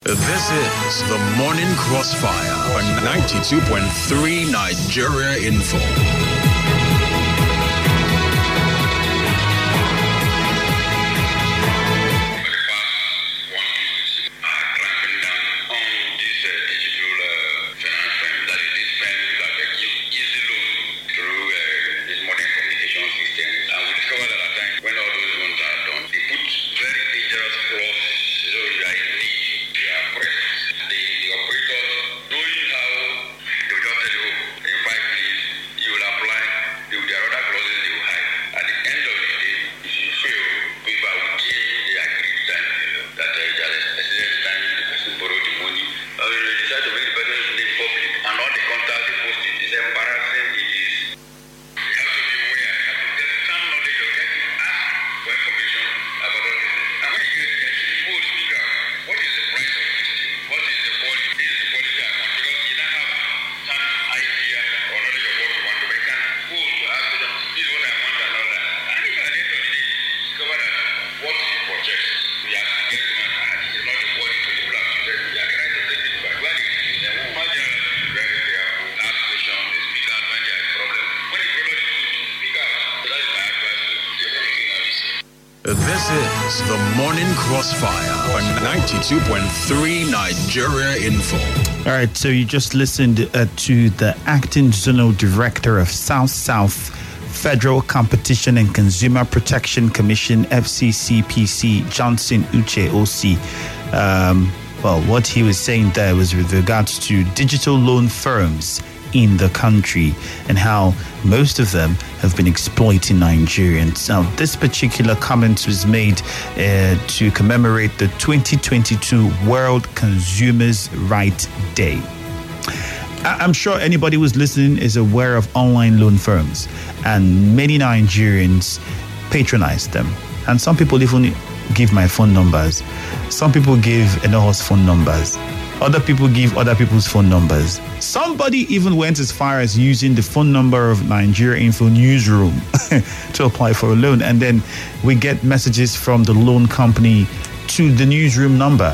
This is the Morning Crossfire on 92.3 Nigeria Info. This is the Morning Crossfire on 92.3 Nigeria Info. All right, so you just listened to the Acting Zonal Director of South Federal Competition and Consumer Protection Commission, FCCPC, Johnson Uche OC. Well, what he was saying there was with regards to digital loan firms in the country and how most of them have been exploiting Nigerians. Now, this particular comment was made to commemorate the 2022 World Consumers' Rights Day. I'm sure anybody who's listening is aware of online loan firms, and many Nigerians patronize them. And some people even give my phone numbers. Some people give Enoho's phone numbers. Other people give other people's phone numbers. Somebody even went as far as using the phone number of Nigeria Info Newsroom to apply for a loan. And then we get messages from the loan company to the newsroom number.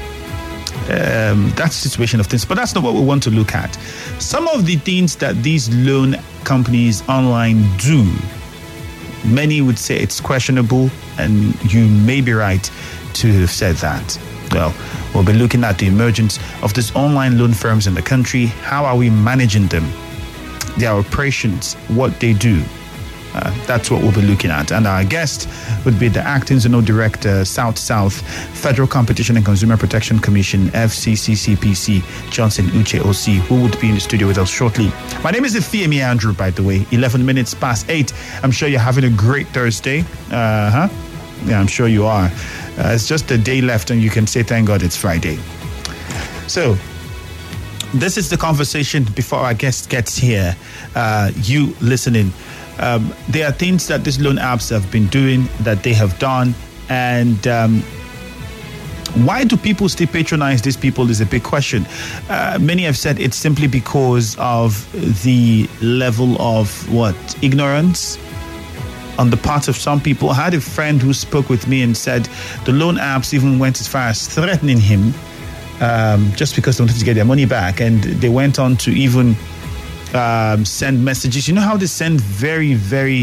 That's the situation of things. But that's not what we want to look at. Some of the things that these loan companies online do, many would say it's questionable, and you may be right to have said that. Well, we'll be looking at the emergence of these online loan firms in the country. How are we managing them? Their operations, what they do. That's what we'll be looking at. And our guest would be the Acting Zonal Director, South Federal Competition and Consumer Protection Commission, FCCPC, Johnson Uche OC, who would be in the studio with us shortly. My name is Ifeami Andrew, by the way. 11 minutes past 8. I'm sure you're having a great Thursday. Yeah, I'm sure you are. It's just a day left and you can say, thank God it's Friday. So, this is the conversation before our guest gets here. You listening. There are things that these loan apps have been doing, that they have done. And why do people still patronize these people is a big question. Many have said it's simply because of the level of ignorance on the part of some people. I had a friend who spoke with me and said the loan apps even went as far as threatening him just because they wanted to get their money back. And they went on to even send messages. You know how they send very, very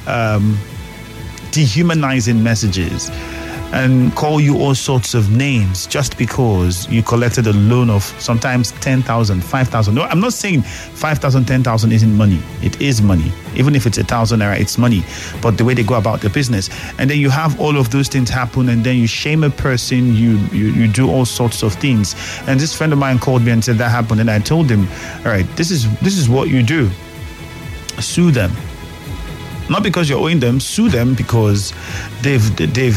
dehumanizing messages and call you all sorts of names just because you collected a loan of sometimes 10,000, 5,000. No, I'm not saying 5,000, 10,000 isn't money. It is money. Even if it's 1,000 naira, it's money. But the way they go about the business. And then you have all of those things happen, and then you shame a person, you do all sorts of things. And this friend of mine called me and said that happened. And I told him, all right, this is what you do. Sue them. Not because you're owing them, sue them because that's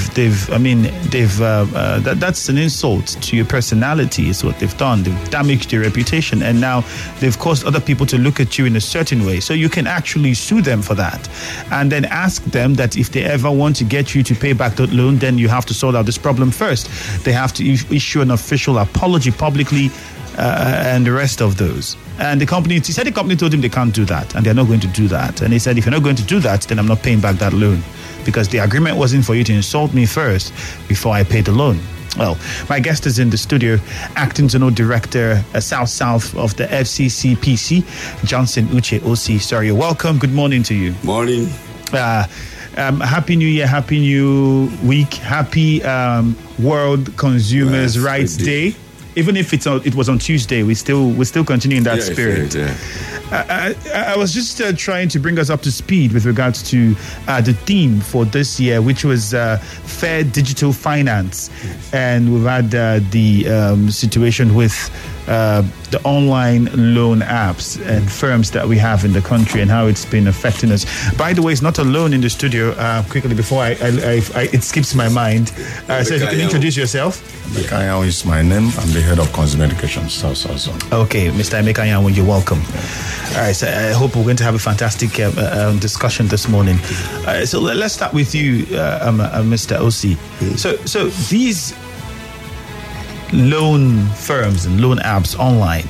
an insult to your personality. Is what they've done. They've damaged your reputation, and now they've caused other people to look at you in a certain way. So you can actually sue them for that, and then ask them that if they ever want to get you to pay back that loan, then you have to sort out this problem first. They have to issue an official apology publicly. And the rest of those. And the company told him they can't do that, and they're not going to do that. And he said, if you're not going to do that, then I'm not paying back that loan, because the agreement wasn't for you to insult me first before I pay the loan. Well, my guest is in the studio, Acting Zonal Director, South of the FCCPC, Johnson Uche Osi. Sorry, welcome. Good morning to you. Morning. Happy New Year, Happy New Week, Happy World Consumers Rights Day. Even if it was on Tuesday, we still continue in that spirit. I was just trying to bring us up to speed with regards to the theme for this year, which was fair digital finance, and we've had the situation with the online loan apps and firms that we have in the country and how it's been affecting us. By the way, it's not alone in the studio. Quickly before it skips my mind. So if you can introduce yourself. Emeka Anyanwu is my name. I'm the head of consumer education, South Zone. Okay, Mr. Emeka Anyanwu, you're welcome. All right, so I hope we're going to have a fantastic discussion this morning. So let's start with you, Mr. Osi. So these loan firms and loan apps online,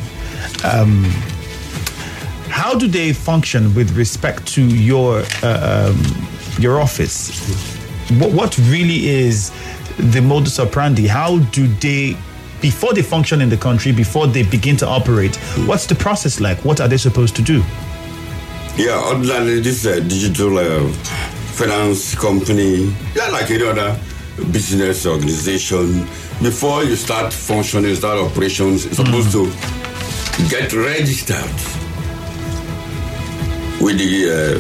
how do they function with respect to your office? What really is the modus operandi? How do they, before they function in the country, before they begin to operate, what's the process like? What are they supposed to do? Yeah, ordinarily this digital finance company, like any other business organization, before you start functioning, start operations, you're supposed to get registered with the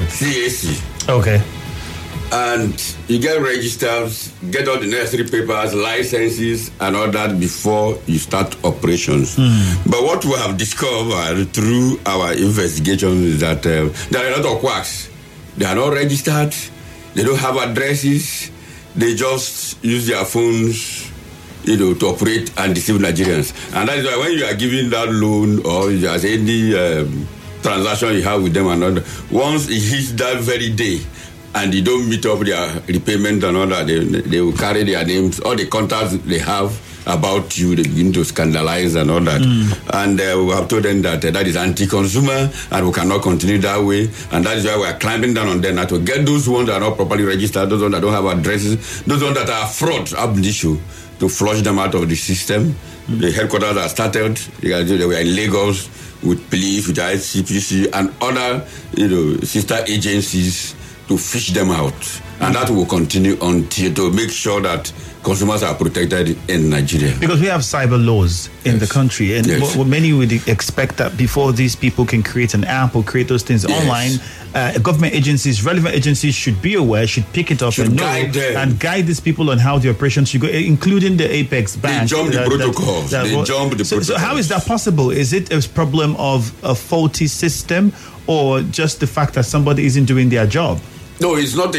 CAC. Okay. And you get registered, get all the necessary papers, licenses, and all that before you start operations. But what we have discovered through our investigation is that there are a lot of quacks. They are not registered, they don't have addresses, they just use their phones, to operate and deceive Nigerians. And that is why when you are giving that loan or there's any transaction you have with them and all that, once it hits that very day, and you don't meet up their repayment and all that, they will carry their names, all the contacts they have about you, they begin to scandalize and all that. And we have told them that that is anti-consumer and we cannot continue that way. And that is why we are climbing down on them now to get those ones that are not properly registered, those ones that don't have addresses, those ones that are fraud ab initio, to flush them out of the system. The headquarters are started. They were in Lagos with police, with ICPC and other sister agencies to fish them out. And that will continue until to make sure that consumers are protected in Nigeria. Because we have cyber laws in the country, and many would expect that before these people can create an app or create those things online, government agencies, relevant agencies should be aware, should pick it up and know and guide these people on how the operations should go, including the Apex Bank. They jump the protocols. So how is that possible? Is it a problem of a faulty system or just the fact that somebody isn't doing their job? No, it's not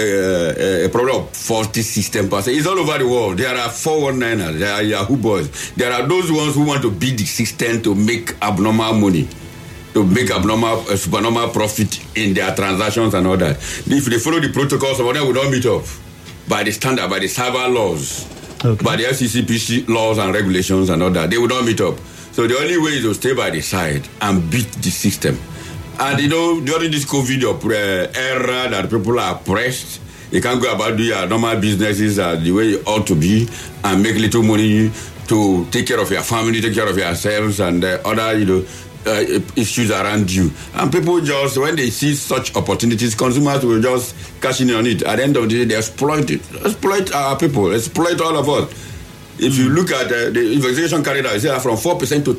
a problem of faulty system per se. It's all over the world. There are 419ers, there are Yahoo boys. There are those ones who want to beat the system to make abnormal money, to make supernormal profit in their transactions and all that. If they follow the protocols, some of them will not meet up by the standard, by the cyber laws, by the FCCPC laws and regulations and all that. They will not meet up. So the only way is to stay by the side and beat the system. And during this COVID era that people are pressed, you can't go about doing your normal businesses the way you ought to be and make little money to take care of your family, take care of yourselves and other issues around you. And people just, when they see such opportunities, consumers will just cash in on it. At the end of the day, they exploit our people, exploit all of us. If you look at the investigation carried out, it's from 4% to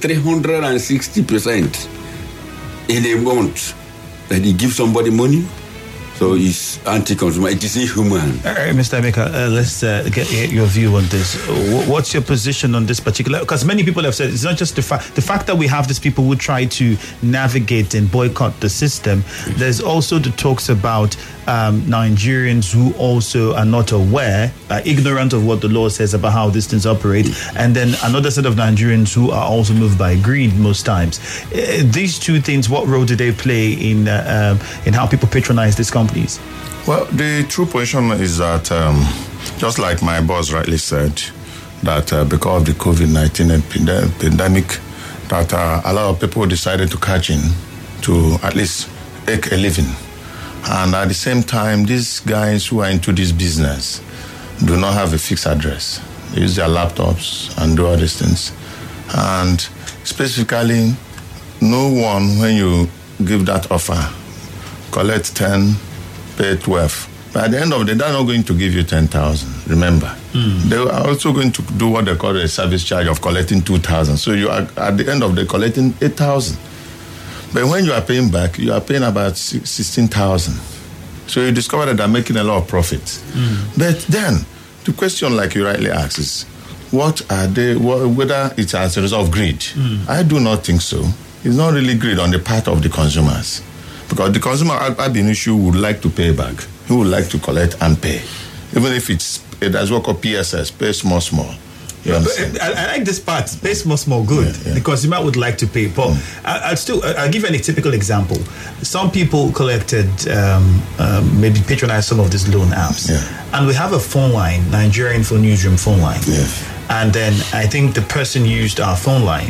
360%. In a month that he gives somebody money, so it's anti-consumer. It is inhuman. Mr. Emeka, let's get your view on this. What's your position on this particular? Because many people have said it's not just the fact that we have these people who try to navigate and boycott the system. There's also the talks about Nigerians who also are not aware, ignorant of what the law says about how these things operate, and then another set of Nigerians who are also moved by greed most times. These two things, what role do they play in how people patronize these companies? Well, the true position is that, just like my boss rightly said, that because of the COVID-19 pandemic, that a lot of people decided to catch in to at least make a living. And at the same time, these guys who are into this business do not have a fixed address. They use their laptops and do all these things. And specifically, no one, when you give that offer, collect 10, pay 12. But at the end of the day, they're not going to give you 10,000. Remember, they are also going to do what they call a service charge of collecting 2,000. So you are at the end of the day collecting 8,000. But when you are paying back, you are paying about 16,000. So you discover that they're making a lot of profit. But then the question, like you rightly asked, is what are they? Whether it's as a result of greed? I do not think so. It's not really greed on the part of the consumers, because the consumer at the issue would like to pay back. He would like to collect and pay, even if that's what called PSS, pay small. I like this part. Pay small, good. Yeah. The consumer would like to pay, but I'll give you a typical example. Some people collected, maybe patronized some of these loan apps, and we have a phone line, Nigerian Info Newsroom phone line. And then I think the person used our phone line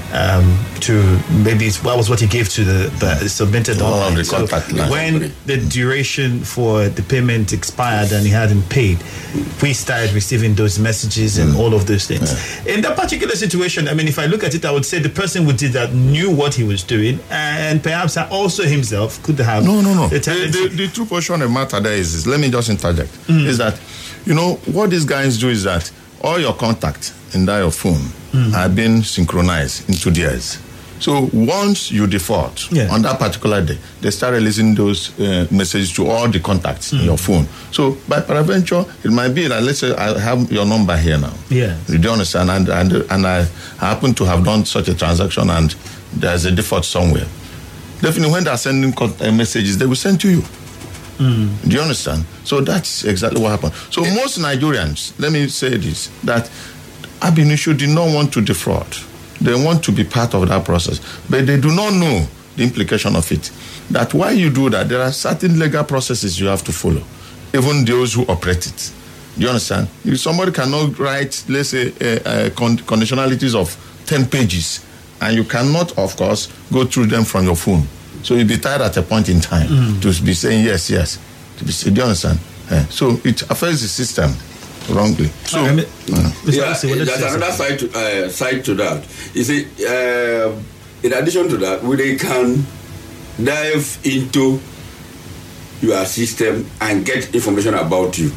to maybe that was what he gave to the submitted online. The contact line. When the duration for the payment expired and he hadn't paid, we started receiving those messages and all of those things. In that particular situation, I mean, if I look at it, I would say the person who did that knew what he was doing, and perhaps also himself could have. No. The true portion of the matter there is let me just interject. Is that, what these guys do is that all your contacts in your phone are being synchronized into theirs. So once you default on that particular day, they start releasing those messages to all the contacts in your phone. So by peradventure, it might be that, let's say I have your number here now. Yeah. You do understand? And I happen to have done such a transaction and there's a default somewhere. Definitely when they're sending messages, they will send to you. Do you understand? So that's exactly what happened. So most Nigerians, let me say this, that Ab initio did not want to defraud. They want to be part of that process. But they do not know the implication of it. That while you do that, there are certain legal processes you have to follow, even those who operate it. Do you understand? If somebody cannot write, let's say, conditionalities of 10 pages, and you cannot, of course, go through them from your phone. So you'll be tired at a point in time to be saying yes. Do you understand? So it affects the system wrongly. So there's another side to that. You see, in addition to that, they can dive into your system and get information about you.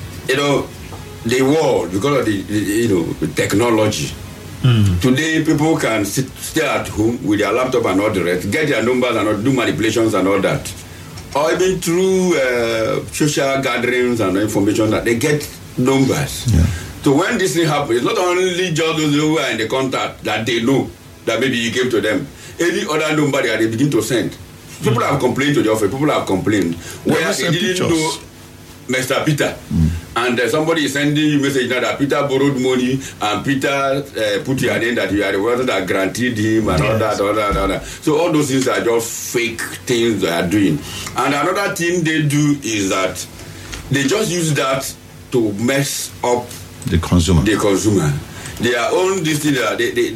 The world, because of the technology. Today, people can stay at home with their laptop and all the rest, get their numbers and do manipulations and all that. Or even through social gatherings and information that they get numbers. So when this thing happens, it's not only just those who are in the contact that they know that maybe you gave to them. Any other number that they begin to send. People have complained to the office. People have complained. Where they didn't know Mr. Peter. And somebody is sending you message now that Peter borrowed money and Peter put your name that you are the one that granted him and all that. So all those things are just fake things they are doing. And another thing they do is that they just use that to mess up the consumer. Their own this thing,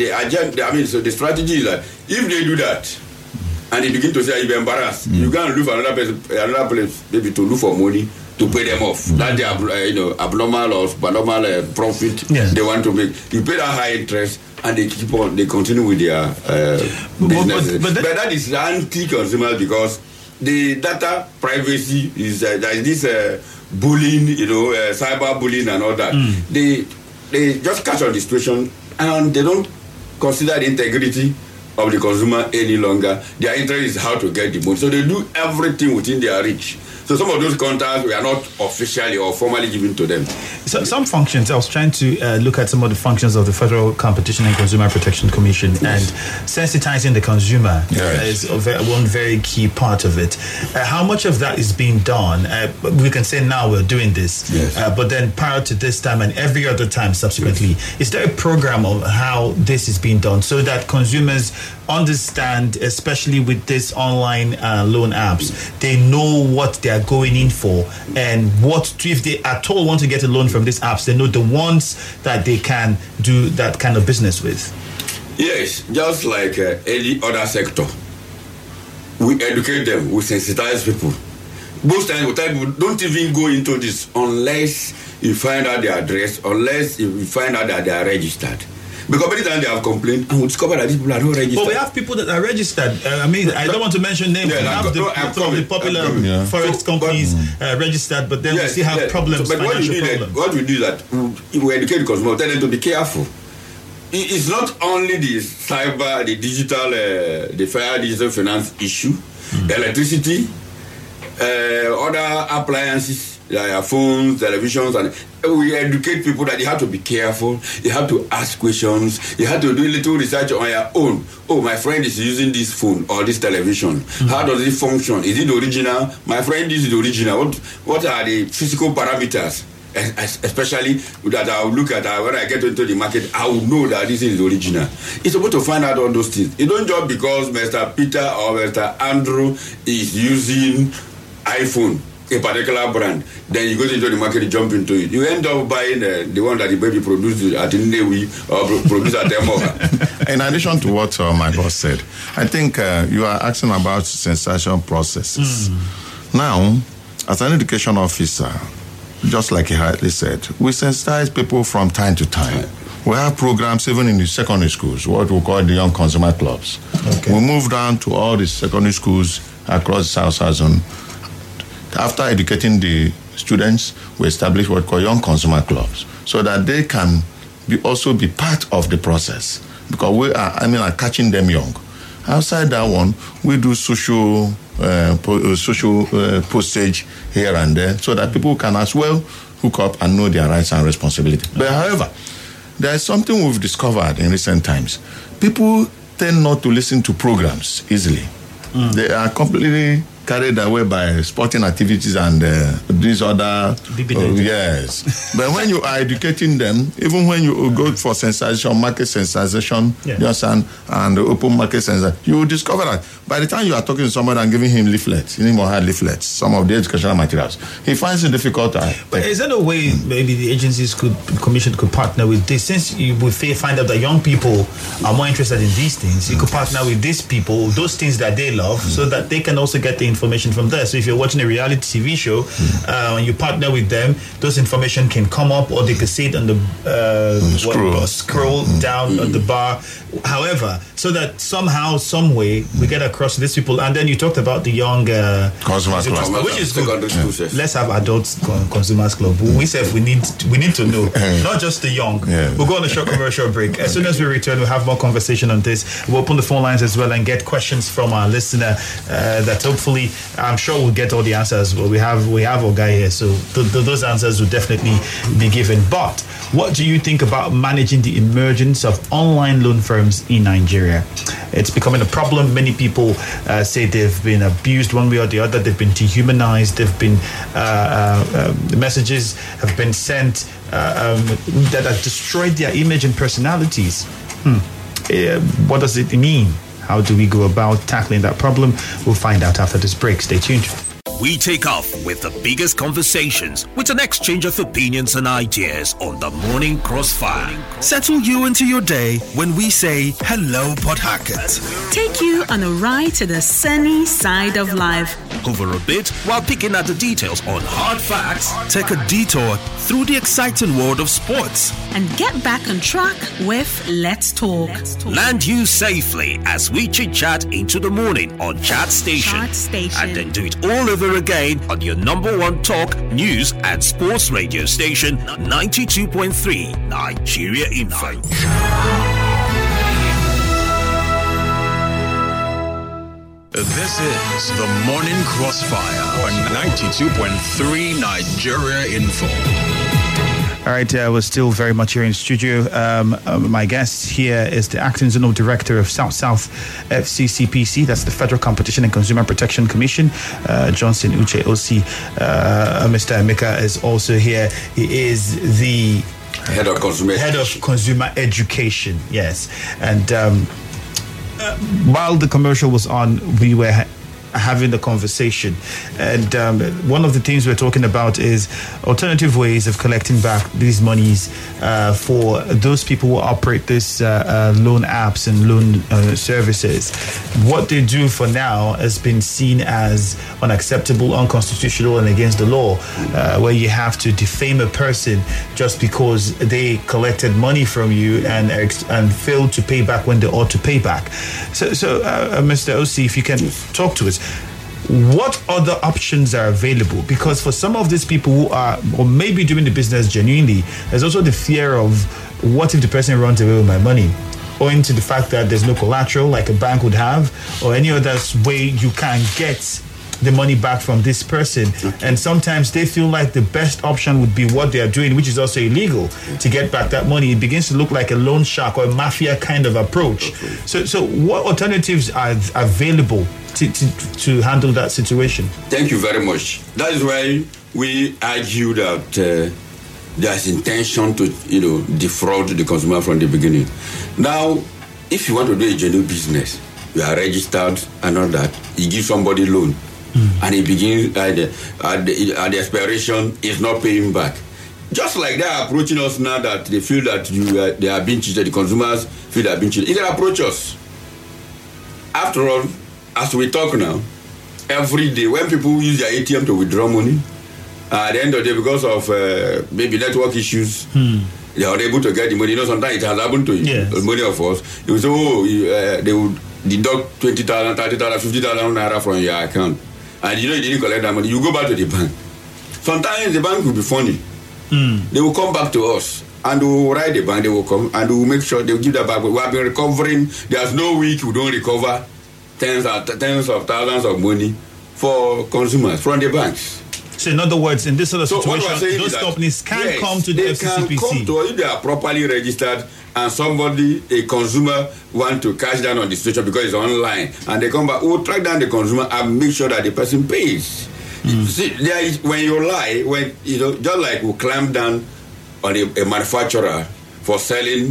so the strategy is that if they do that and they begin to say you're embarrassed, you can look for another place maybe to look for money to pay them off. That they are, abnormal or abnormal profit they want to make. You pay that high interest, and they continue with their business. But that is anti-consumer because the data privacy is there is this bullying, cyber bullying and all that. They just catch on the situation and they don't consider the integrity of the consumer any longer. Their interest is how to get the money, so they do everything within their reach. So some of those contacts were not officially or formally given to them. So some functions, I was trying to look at some of the functions of the Federal Competition and Consumer Protection Commission, and sensitizing the consumer is one very key part of it. How much of that is being done? We can say now we're doing this, but then prior to this time and every other time subsequently, is there a program of how this is being done so that consumers understand, especially with this online loan apps, they know what they are going in for, and what if they at all want to get a loan from these apps, they know the ones that they can do that kind of business with? Yes, just like any other sector, we educate them, we sensitize people. Most times, people don't even go into this unless you find out their address, unless you find out that they are registered. Because many times they have complained and we discover that these people are not registered. But we have people that are registered. I don't want to mention names. Yeah, we have the popular forex companies registered, but then we still have problems, but financial problems. What we do is that we educate the consumer, tell them to be careful. It's not only the cyber, the digital, the fire digital finance issue, electricity, other appliances, like phones, televisions, and we educate people that you have to be careful, you have to ask questions, you have to do a little research on your own. Oh, my friend is using this phone or this television. How does it function? Is it the original? My friend, this is the original. What are the physical parameters? Especially that I will look at when I get into the market, I will know that this is the original. It's supposed to find out all those things. You don't just because Mr. Peter or Mr. Andrew is using iPhone, a particular brand, then you go into the market, you jump into it. You end up buying the one that the baby produced at Nnewi or produced at Emoha. In addition to what my boss said, I think you are asking about sensation processes. Now, as an education officer, just like he rightly said, we sensitize people from time to time. We have programs even in the secondary schools, what we call the Young Consumer Clubs. Okay. We move down to all the secondary schools across the South Zone. After educating the students, we establish what we call Young Consumer Clubs, so that they can also be part of the process. Because we are, catching them young. Outside that one, we do social postage here and there, so that people can as well hook up and know their rights and responsibilities. But however, there is something we've discovered in recent times. People tend not to listen to programs easily. They are completely carried away by sporting activities and these other yes. But when you are educating them, even when you go for sensation, market sensation, you understand, and open market sensation, you will discover that by the time you are talking to somebody and giving him leaflets, some of the educational materials, he finds it difficult. But is there a way maybe the agencies commission could partner with this? Since you would find out that young people are more interested in these things, you could partner with these people, those things that they love, so that they can also get the information from there. So if you're watching a reality TV show and you partner with them, those information can come up, or they can see it on the scroll down on the bar. However, so that somehow, some way, we get across to these people. And then you talked about the young consumers club, which is good. Let's have adults consumers club. We said we need to know, not just the young. We'll go on a short commercial break. As soon as we return, we'll have more conversation on this. We'll open the phone lines as well and get questions from our listener that hopefully, I'm sure we'll get all the answers. Well, we have our guy here, so those answers will definitely be given. But what do you think about managing the emergence of online loan firms in Nigeria? It's becoming a problem. Many people say they've been abused one way or the other. They've been dehumanized. They've been messages have been sent that have destroyed their image and personalities. What does it mean? How do we go about tackling that problem? We'll find out after this break. Stay tuned. We take off with the biggest conversations with an exchange of opinions and ideas on the Morning Crossfire. Settle you into your day when we say hello, Port Harcourt. Take you on a ride to the sunny side of life. Over a bit while picking at the details on hard facts. Take a detour through the exciting world of sports. And get back on track with Let's Talk. Land you safely as we chit-chat into the morning on Chat Station. And then do it all over again on your number one talk, news and sports radio station, 92.3 Nigeria Info. This is the Morning Crossfire on 92.3 Nigeria Info. All right, we're still very much here in studio. My guest here is the Acting Zonal Director of South FCCPC, that's the Federal Competition and Consumer Protection Commission, Johnson Uche Osi. Mr. Emeka is also here. He is the Head of Consumer Education, yes. And while the commercial was on, we were having the conversation. And one of the things we're talking about is alternative ways of collecting back these monies for those people who operate this loan apps and loan services. What they do for now has been seen as unacceptable, unconstitutional, and against the law, where you have to defame a person just because they collected money from you and failed to pay back when they ought to pay back. So Mr. OC, if you can talk to us, what other options are available? Because for some of these people who are or maybe doing the business genuinely, there's also the fear of what if the person runs away with my money, owing to the fact that there's no collateral like a bank would have, or any other way you can get the money back from this person. And sometimes they feel like the best option would be what they are doing, which is also illegal, to get back that money. It begins to look like a loan shark or a mafia kind of approach. So what alternatives are available to handle that situation? Thank you very much. That is why we argue that there's intention to defraud the consumer from the beginning. Now, if you want to do a genuine business, you are registered and all that, you give somebody loan, and he begins at the expiration is not paying back. Just like they are approaching us now that they feel that they are being cheated, the consumers feel they are being cheated. They can approach us. After all, as we talk now, every day when people use their ATM to withdraw money, at the end of the day, because of maybe network issues, they are able to get the money. Sometimes it has happened to you, yes. Many of us. You say, they would deduct 20,000, 30,000, 50,000 naira from your account. And you didn't collect that money. You go back to the bank. Sometimes the bank will be funny. They will come back to us and we will write the bank. They will come and we will make sure they will give that back. We have been recovering. There's no week we don't recover tens of thousands of money for consumers from the banks. So in other words, in this sort of situation, those companies can come to the FCCPC. Can come to, if they are properly registered and a consumer want to cash down on the situation because it's online, and they come back, we'll track down the consumer and make sure that the person pays. See, when you lie, just like we clamp down on a manufacturer for selling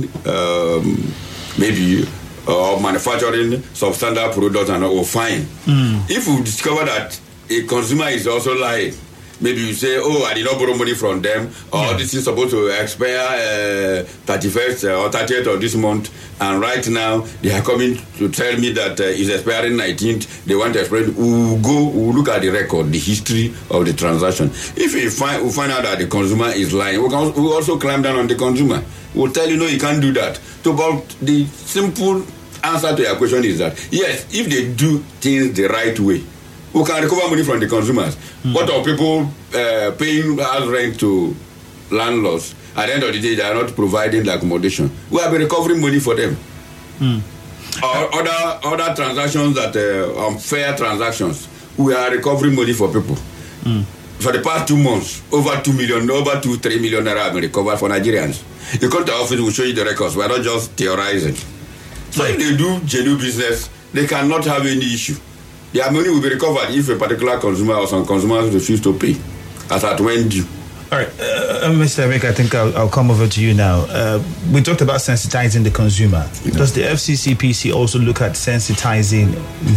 manufacturing substandard products and all, fine. If we discover that a consumer is also lying, maybe you say, I did not borrow money from them, or this is supposed to expire 31st or 30th of this month, and right now they are coming to tell me that it's expiring 19th, they want to expire. We'll look at the record, the history of the transaction. If we find out that the consumer is lying, we'll also climb down on the consumer. We'll tell you, no, you can't do that. So, but the simple answer to your question is that, yes, if they do things the right way, we can recover money from the consumers. What are people paying house rent to landlords? At the end of the day, they are not providing the accommodation. We have been recovering money for them. Or other transactions that unfair transactions, we are recovering money for people. For the past 2 months, over 3 million naira have been recovered for Nigerians. You come to our office, we'll show you the records. We are not just theorizing. So if they do genuine business, they cannot have any issue. Their money will be recovered if a particular consumer or some consumers refuse to pay, as at when due. All right, Mr. Emeka, I think I'll come over to you now. We talked about sensitizing the consumer. Does the FCCPC also look at sensitizing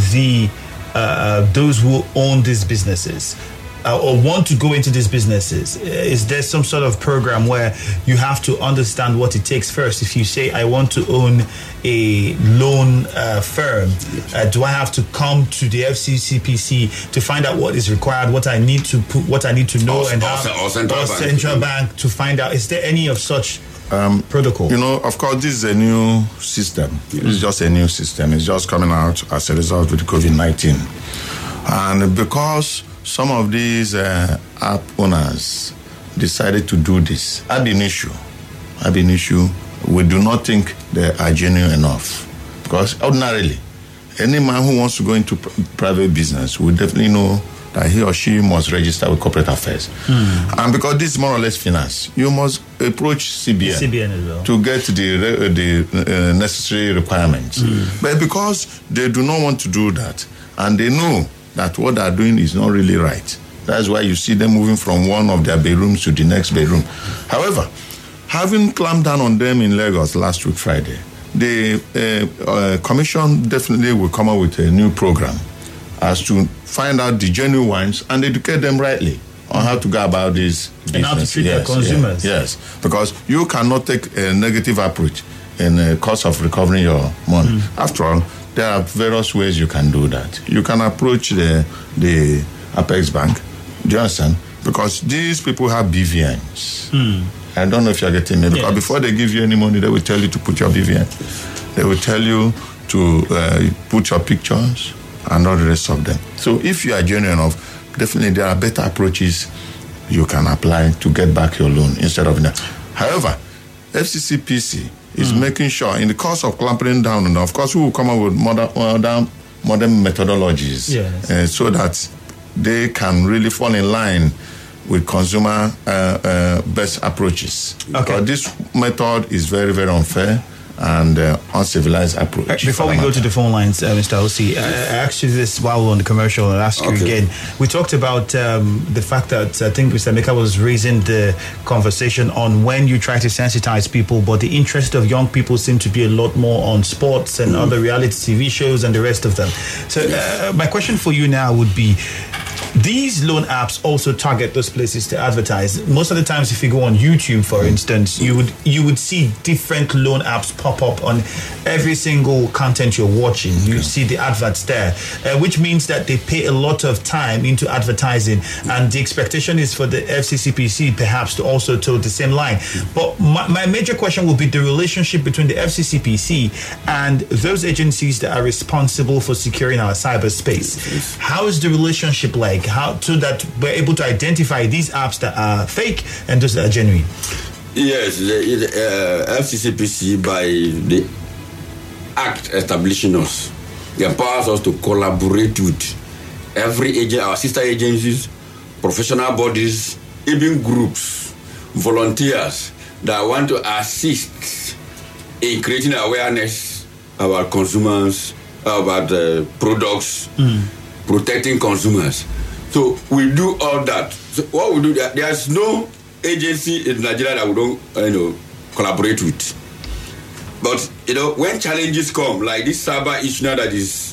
those who own these businesses? Or want to go into these businesses? Is there some sort of program where you have to understand what it takes first? If you say, I want to own a loan firm, do I have to come to the FCCPC to find out what is required, what I need to know, or central bank to find out? Is there any of such protocol? Of course, this is a new system. It's just a new system. It's just coming out as a result with COVID-19. And because some of these app owners decided to do this, ab initio, we do not think they are genuine enough. Because ordinarily, any man who wants to go into private business will definitely know that he or she must register with corporate affairs. And because this is more or less finance, you must approach CBN as well to get the necessary requirements. But because they do not want to do that, and they know that what they are doing is not really right, that's why you see them moving from one of their bedrooms to the next bedroom. However, having clamped down on them in Lagos last week Friday, the Commission definitely will come up with a new program as to find out the genuine ones and educate them rightly on how to go about this business. And how to treat their consumers. Yes, because you cannot take a negative approach in the course of recovering your money. After all, there are various ways you can do that. You can approach the Apex Bank. Do you understand? Because these people have BVNs. I don't know if you're getting me. Because before they give you any money, they will tell you to put your BVN. They will tell you to put your pictures and all the rest of them. So if you are genuine enough, definitely there are better approaches you can apply to get back your loan instead of that. However, FCCPC is making sure in the course of clamping down, and of course we will come up with modern methodologies so that they can really fall in line with consumer best approaches. Because this method is very, very unfair and uncivilized approach. Before we go to the phone lines, Mr. Osi, I asked you this while we were on the commercial, and I'll ask you again. We talked about the fact that I think Mr. Mika was raising the conversation on when you try to sensitize people, but the interest of young people seem to be a lot more on sports and other reality TV shows and the rest of them. So my question for you now would be, these loan apps also target those places to advertise. Most of the times, if you go on YouTube, for instance, you would see different loan apps pop up on every single content you're watching. You see the adverts there, which means that they pay a lot of time into advertising, and the expectation is for the FCCPC perhaps to also toe the same line. But my major question will be the relationship between the FCCPC and those agencies that are responsible for securing our cyberspace. How is the relationship like? How so that we're able to identify these apps that are fake and those that are genuine? Yes, the FCCPC, by the act establishing us, it empowers us to collaborate with every agent, our sister agencies, professional bodies, even groups, volunteers that want to assist in creating awareness about consumers, about products, protecting consumers. So we do all that. So what we do, there's no agency in Nigeria that we don't collaborate with. But when challenges come, like this cyber issue now, that is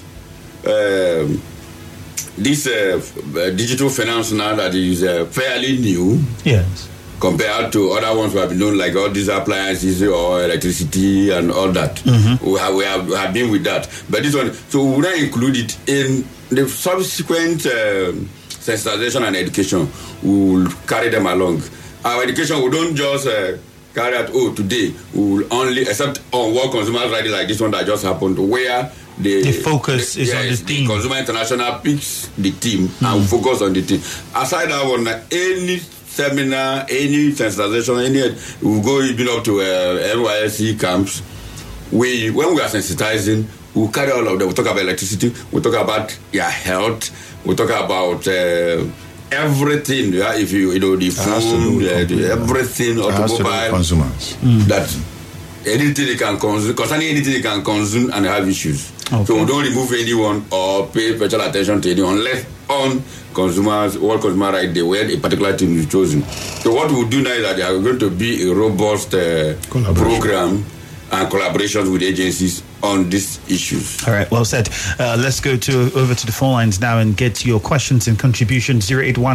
this digital finance now that is fairly new. Yes. Compared to other ones who have been known, like all these appliances or electricity and all that. We have been with that. But this one, so we will not include it in the subsequent sensitization and education. We will carry them along. Our education, we don't just carry out, today we will only, except on World Consumers Friday like this one that just happened, where the focus is on the theme. The Consumer International picks the theme and focus on the theme. Aside that one, any seminar, any sensitization, we'll go even up to NYSC camps. When we are sensitizing, we'll carry all of them. We'll talk about electricity, we'll talk about your health, we'll talk about everything. If the food, everything, automobile, consumers. That anything they can consume, concerning anything they can consume and have issues. Okay. So we don't remove anyone or pay special attention to anyone unless on consumers, World Consumer Rights Day, when a particular team is chosen. So what we'll do now is that there are going to be a robust program and collaborations with agencies on these issues. All right, well said. Let's go over to the phone lines now and get your questions and contributions.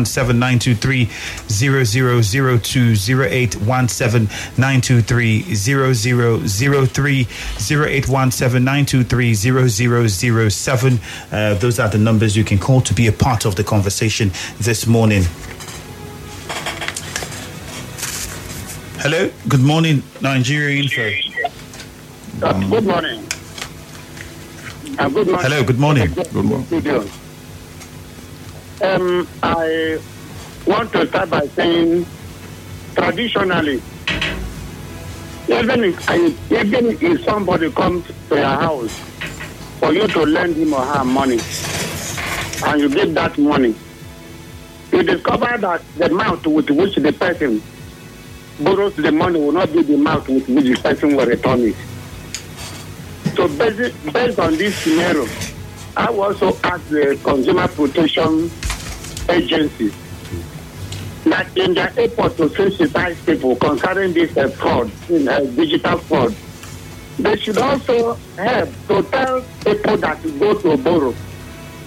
0817-923-0002, 0817-923-0003, 0817-923-0007. Those are the numbers you can call to be a part of the conversation this morning. Hello, good morning, Nigeria Info. Good morning. Good morning. Hello, good morning. Good morning. I want to start by saying, traditionally, even if somebody comes to your house for you to lend him or her money, and you give that money, you discover that the amount with which the person borrows the money will not be the amount with which the person will return it. So based on this scenario, I also asked the Consumer Protection Agency that in their effort to sensitize people concerning this fraud, digital fraud, they should also help to tell people that go to borrow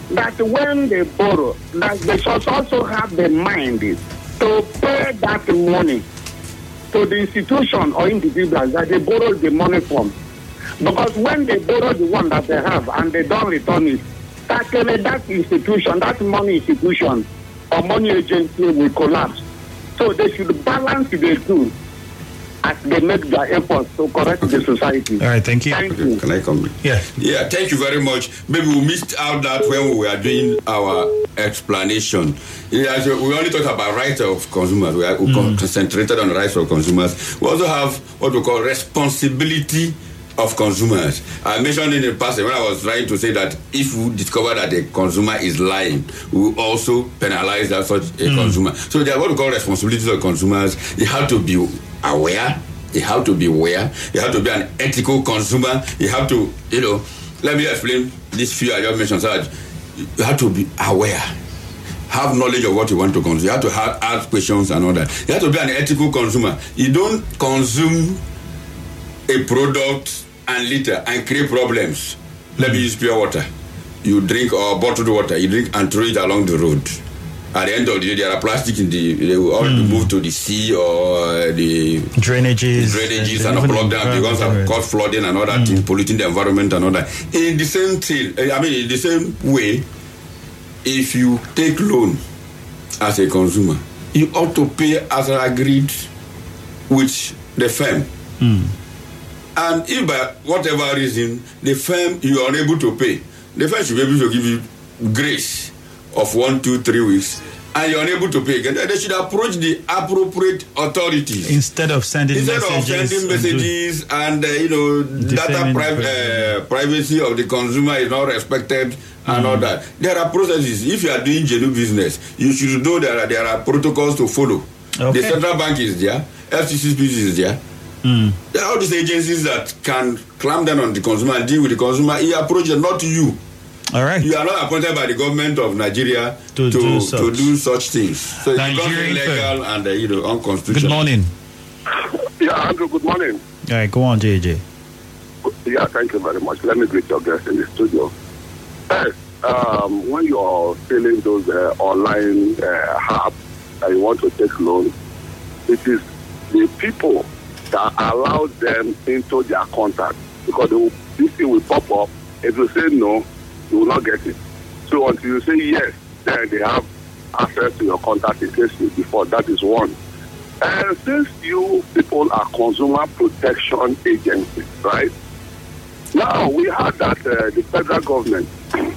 that when they borrow, that they should also have the mind to pay that money to the institution or individuals that they borrow the money from. Because when they borrow the one that they have and they don't return it, that institution, that money institution or money agency will collapse. So they should balance the two as they make their efforts to correct the society. All right, thank you. Thank you. Can I come? Yeah. Yeah, thank you very much. Maybe we missed out that when we were doing our explanation. Yeah, so we only talked about rights of consumers. We concentrated on the rights of consumers. We also have what we call responsibility of consumers. I mentioned in the past when I was trying to say that if we discover that a consumer is lying, we will also penalize that such a consumer. So they are what we call responsibilities of consumers. They have to be aware. You have to be aware. You have to be an ethical consumer. You have to, let me explain this few I just mentioned. So you have to be aware. Have knowledge of what you want to consume. You have to ask questions and all that. You have to be an ethical consumer. You don't consume a product and litter and create problems. Let me use pure water. You drink or bottled water. You drink and throw it along the road. At the end of the day, there are plastic in they will all be moved to the sea or the drainages and plug them because of cause flooding and all that thing, polluting the environment and all that. In the same thing, in the same way, if you take loan as a consumer, you ought to pay as agreed with the firm. And if by whatever reason the firm you are unable to pay, the firm should be able to give you grace of 1, 2, 3 weeks, and you're unable to pay again. They should approach the appropriate authorities instead of sending messages and data privacy of the consumer is not respected and all that. There are processes. If you are doing genuine business, you should know there are protocols to follow. Okay. The central bank is there, FCCPC is there. There are all these agencies that can clamp down on the consumer and deal with the consumer. He approaches, not you. All right. You are not appointed by the government of Nigeria to do such things. So it's illegal and unconstitutional. Good morning. Yeah, Andrew, good morning. All right, go on, JJ. Yeah, thank you very much. Let me greet your guests in the studio. First, when you are filling those online apps and you want to take loans, it is the people that allow them into their contact, because this thing will pop up. If you say no, you will not get it. So until you say yes, then they have access to your contact in case you default. That is one. And since you people are consumer protection agencies, right? Now we heard that the federal government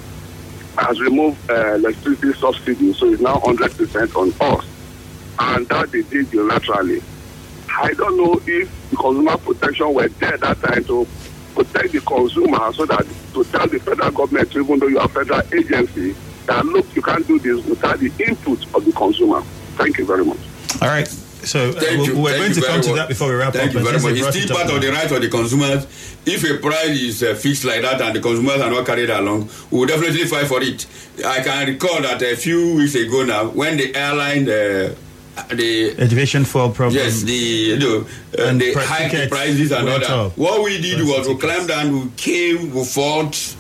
has removed electricity subsidy, so it's now 100% on us, and that they did unilaterally. I don't know if the consumer protection were there that time to protect the consumer, so that to tell the federal government, even though you are a federal agency, that look, you can't do this without the input of the consumer. Thank you very much. All right. So we're going to come to that before we wrap up. Thank you very much. It's still part of the right of the consumers. If a price is fixed like that and the consumers are not carried along, we will definitely fight for it. I can recall that a few weeks ago now, when the airline the aviation fuel problem. Yes, the high prices and all that. Up. What we did was we climbed down, we came, we fought,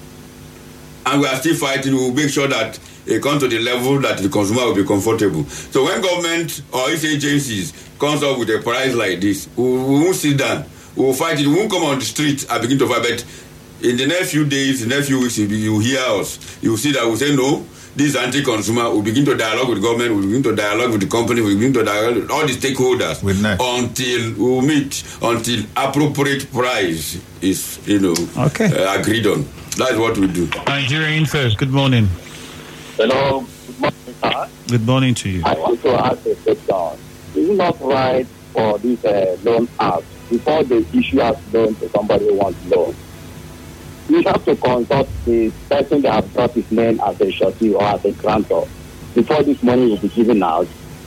and we are still fighting. We will make sure that it comes to the level that the consumer will be comfortable. So when government or its agencies comes up with a price like this, we won't sit down. We will fight it. We won't come on the street and begin to fight. But in the next few days, the next few weeks, you will hear us. You will see that we say no. This anti-consumer will begin to dialogue with the government, will begin to dialogue with the company, will begin to dialogue with all the stakeholders until we will meet, until appropriate price is, agreed on. That's what we do. Nigeria Info, good morning. Hello, good morning, sir. Good morning to you. I want to ask a question. Is it not right for these loan apps, before they issue us loan to somebody who wants loan, you have to consult the person that has brought his name as a surety or as a grantor before this money will be given out?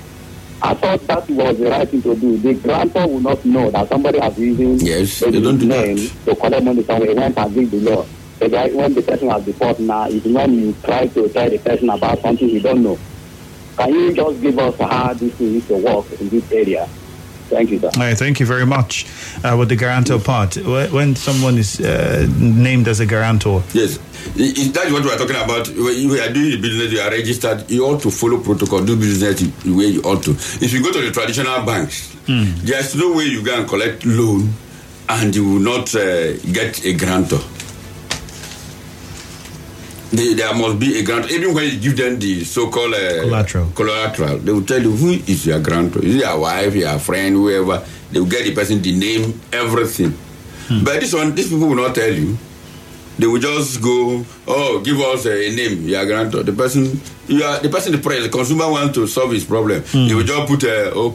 I thought that was the right thing to do. The grantor will not know that somebody has used his name to collect money somewhere. Went and give the loan. When the person has defaulted now, it's when you try to tell the person about something you don't know. Can you just give us how this needs to work in this area? Thank you, sir. All right, thank you very much. With the guarantor part, when someone is named as a guarantor. Yes, that's what we are talking about. When you are doing the business, you are registered, you ought to follow protocol, do business the way you ought to. If you go to the traditional banks, there's no way you can collect loan and you will not get a grantor. There must be a grant. Even when you give them the so-called collateral, they will tell you who is your grantor. Is it your wife, your friend, whoever? They will get the person, the name, everything. But this one, these people will not tell you. They will just go, give us a name, your grantor. The person, the price, the consumer wants to solve his problem. He will just put,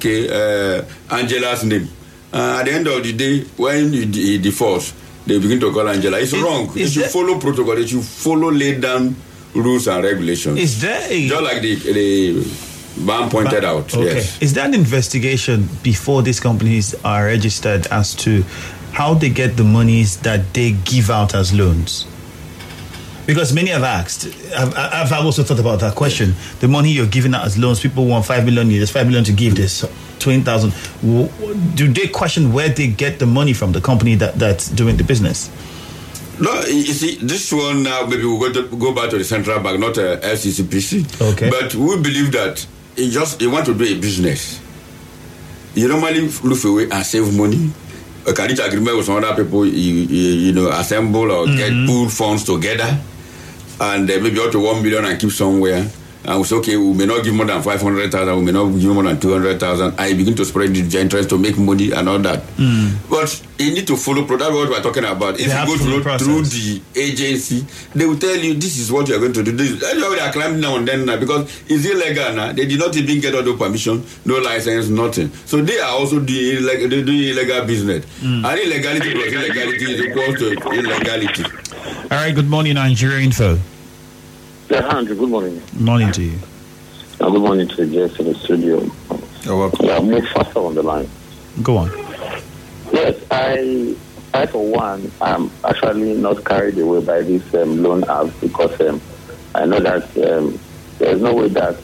Angela's name. At the end of the day, when he defaults, they begin to call Angela. It's wrong. They should follow protocol. They should follow laid down rules and regulations. Is there just like the BAM pointed out? Okay. Yes. Is there an investigation before these companies are registered as to how they get the monies that they give out as loans? Because many have asked, I've also thought about that question. The money you're giving out as loans, people want 5 million, there's 5 million to give, this 20,000. Do they question where they get the money from, the company that's doing the business? No, you see, this one now, maybe we'll go back to the central bank, not FCCPC. Okay. But we believe that you want to do a business. You normally look away and save money. A credit agreement with some other people, you assemble or get pool funds together. And maybe up to 1 million and keep somewhere. And we say, okay, we may not give more than 500,000, we may not give more than 200,000. I begin to spread the interest to make money and all that. But you need to follow. That's what we're talking about. If you go through the agency, they will tell you this is what you're going to do. That's why they are climbing now and then now, because it's illegal now. They did not even get all the permission, no license, nothing. So they are also doing illegal business. And illegality plus illegality is equal to illegality. All right, good morning, Nigeria Info. Yeah, Andrew, good morning. Morning to you. Good morning to the guests in the studio. You're welcome. Yeah, move faster on the line. Go on. Yes, I for one, am actually not carried away by this loan app because I know that there's no way that,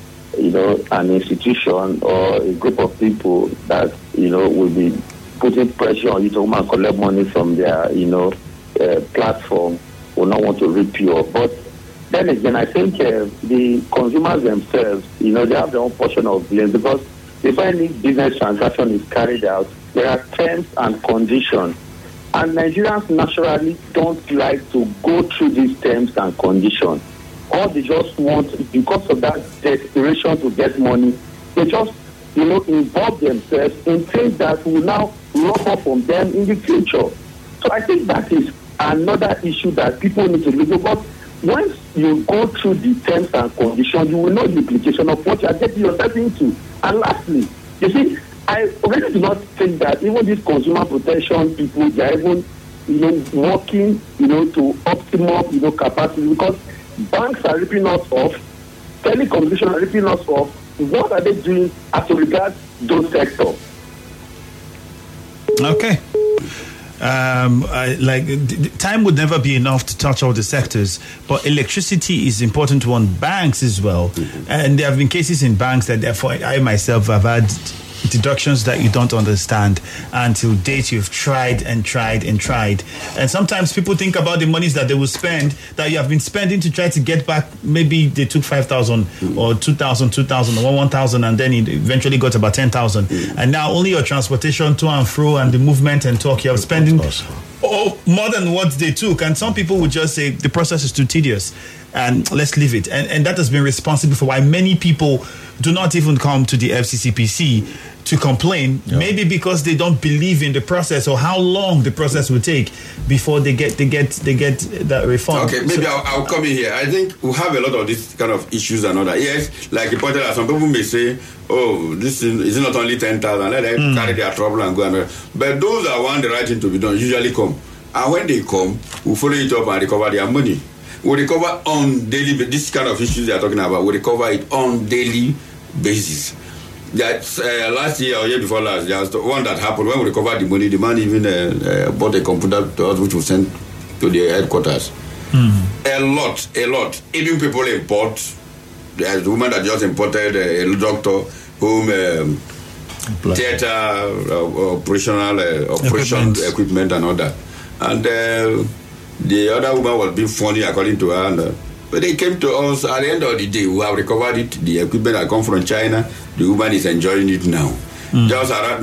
an institution or a group of people that, will be putting pressure on you to come and collect money from their, platform will not want to rip you off. But then again, I think the consumers themselves, they have their own portion of blame because before any business transaction is carried out, there are terms and conditions. And Nigerians naturally don't like to go through these terms and conditions. All they just want, because of that desperation to get money, they just, involve themselves in things that will now rob off from them in the future. So I think that is another issue that people need to look at. But once you go through the terms and conditions, you will know the implication of what you are getting yourself into. And lastly, you see, I really do not think that even these consumer protection people, they are even, working, to optimal, capacity, because banks are ripping us off, telecommunications are ripping us off. What are they doing as regards those sectors? Okay. Time would never be enough to touch all the sectors, but electricity is important one. Banks as well, and there have been cases in banks that therefore I myself have had deductions that you don't understand. Until date, you've tried and tried and tried, and sometimes people think about the monies that they will spend that you have been spending to try to get back. Maybe they took 5,000 or 2,000 or 1,000, and then it eventually got about 10,000, and now only your transportation to and fro and the movement and talk you're spending more than what they took. And some people would just say the process is too tedious and let's leave it, and that has been responsible for why many people do not even come to the FCCPC to complain, maybe because they don't believe in the process or how long the process will take before they get that refund. Okay, maybe I'll come in here. I think we have a lot of these kind of issues and all that. Yes, like you pointed out, some people may say, this is not only 10,000, let them carry their trouble and go and but those that want the right thing to be done usually come. And when they come, we follow it up and recover their money. We recover on daily basis. This kind of issues they are talking about, we recover it on daily basis. That last year or year before last, there was the one that happened when we recovered the money. The man even bought a computer to us, which was sent to the headquarters. A lot. Even people import. There's a woman that just imported a doctor whom theater, operational equipment and all that. And the other woman was being funny according to her. But they came to us at the end of the day. We have recovered it. The equipment that come from China. The woman is enjoying it now. Just around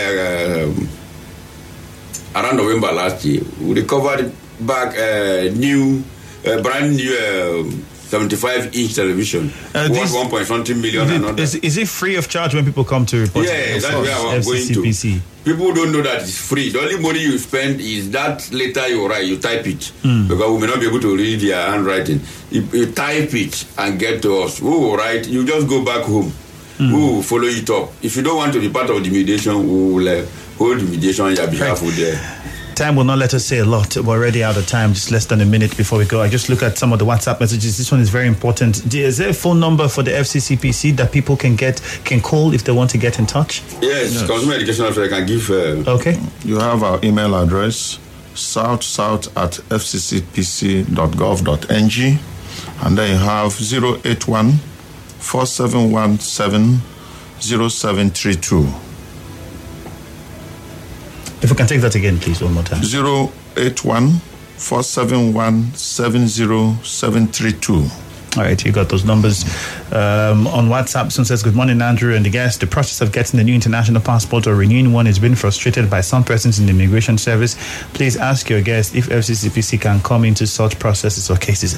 November last year, we recovered back brand new 75-inch television. Worth 1.something million. Is it free of charge when people come to report? Yeah, that's where I'm going to. People don't know that it's free. The only money you spend is that letter you write, you type it. Because we may not be able to read your handwriting. You type it and get to us. We will write, you just go back home. We will follow it up. If you don't want to be part of the mediation, we will hold the mediation on your behalf there. Time will not let us say a lot. We're already out of time, just less than a minute before we go. I just look at some of the WhatsApp messages. This one is very important. Is there a phone number for the FCCPC that people can call if they want to get in touch? Yes. Consumer Education Officer can give. Okay. You have our email address, south@fccpc.gov.ng, and then you have 081-4717-0732. If we can take that again, please, one more time. 081-471-70732. All right, you got those numbers. On WhatsApp, someone says, good morning, Andrew and the guest. The process of getting a new international passport or renewing one has been frustrated by some persons in the immigration service. Please ask your guest if FCCPC can come into such processes or cases.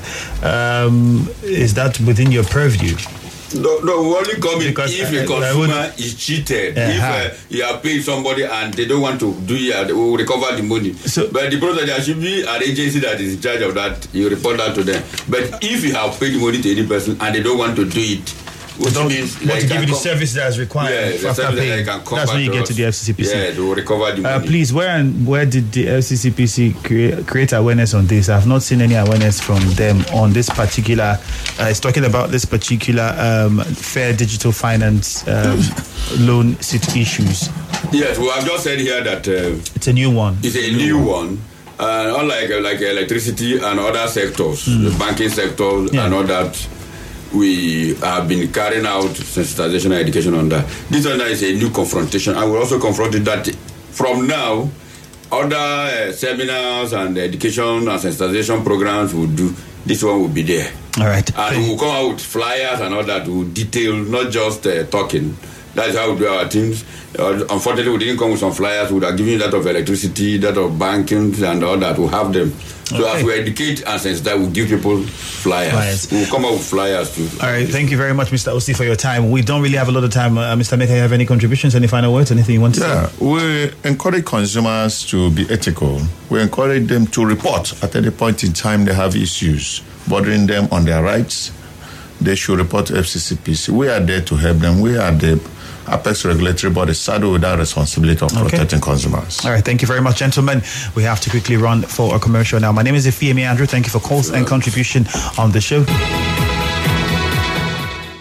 Is that within your purview? No, only come in if a consumer is cheated. If you are paying somebody and they don't want to do it, they will recover the money. But the process, there should be an agency that is in charge of that. You report that to them. But if you have paid money to any person and they don't want to do it, which means to give you the service that is required after paying. That's when you get to the FCCPC. Yeah, they will recover the money. Please, where did the FCCPC create awareness on this? I have not seen any awareness from them on this particular. It's talking about this particular fair digital finance loan issues. Yes, well, I've just said here that it's a new one. It's a new one. Unlike like electricity and other sectors, the banking sector and all that. We have been carrying out sensitization and education on that. This one is a new confrontation. I will also confront it that from now, other seminars and education and sensitization programs will do. This one will be there. All right. And we will come out with flyers and all that. We will detail, not just talking. That's how we do our things. Unfortunately, we didn't come with some flyers. We would have given you that of electricity, that of banking, and all that. We'll have them. So as we educate and sensitize, we give people flyers. We'll come up with flyers too. All right. Thank you very much, Mr. Osi, for your time. We don't really have a lot of time. Mr. Meka, you have any contributions, any final words, anything you want to say? Yeah, we encourage consumers to be ethical. We encourage them to report at any point in time they have issues bothering them on their rights. They should report to FCCPC. We are there to help them. We are the Apex regulatory body saddled with that responsibility of protecting consumers. All right, thank you very much, gentlemen. We have to quickly run for a commercial now. My name is Ifeami Andrew. Thank you for calls and contribution on the show.